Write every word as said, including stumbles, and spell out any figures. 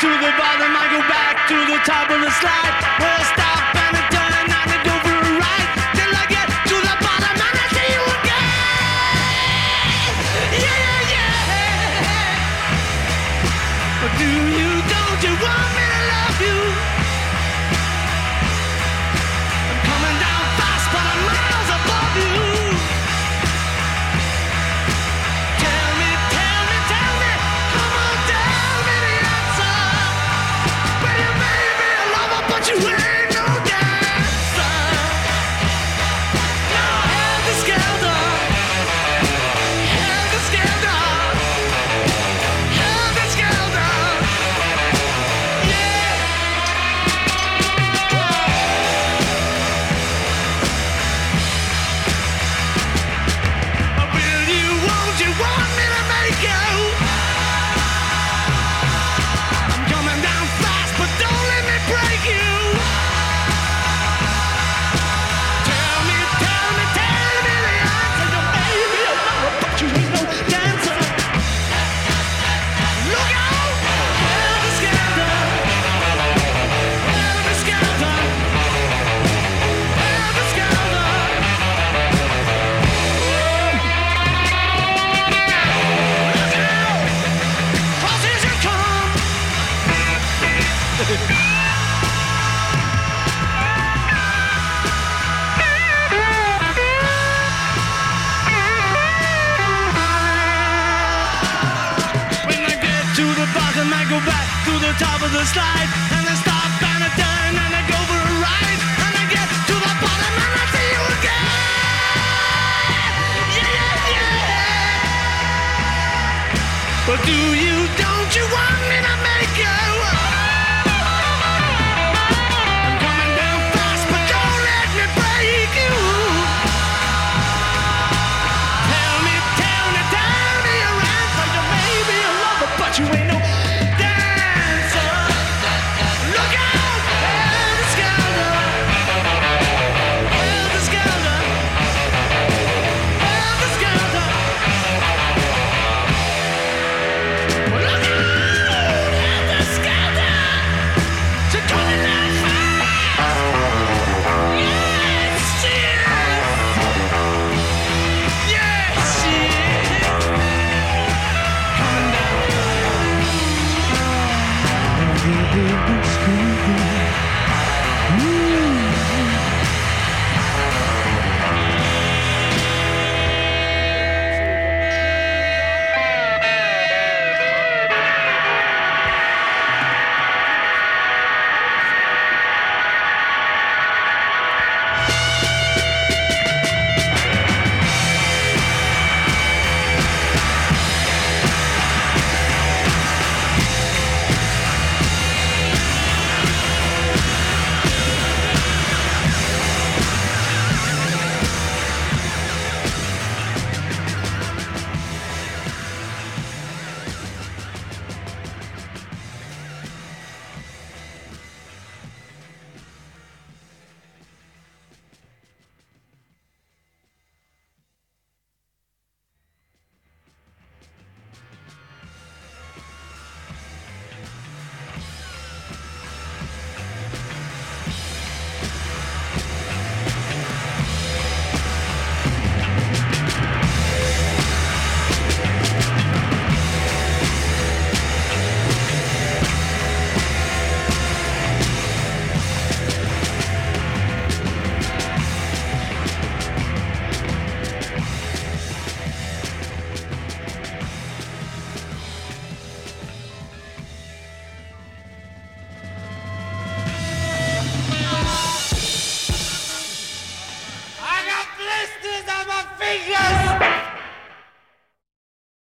to the bottom, I go back to the top of the slide. Where I stop and I turn and I go for a ride. Till I get to the bottom and I see you again. Yeah, yeah, yeah. But do you, don't you want me to love you? I'm coming down fast, but I'm miles above you. Tell me, tell me, tell me, come on, tell me the answer. Well, you may be a lover, but you ain't no dancer. Now, helter skelter, helter skelter, helter skelter. Will you, won't you want me to make you? I'm coming down fast, but don't let me break you. Tell me, tell me, tell me the answer. You may be a lover, but you ain't no dancer. Look out! Helter skelter, helter skelter, helter skelter. Look out! Crosses you come. When I get to the bottom, I go back to the top of the slide. And I stop and I turn and I go for a ride. And I get to the bottom and I see you again. Yeah, yeah, yeah. But do you, don't you want me to make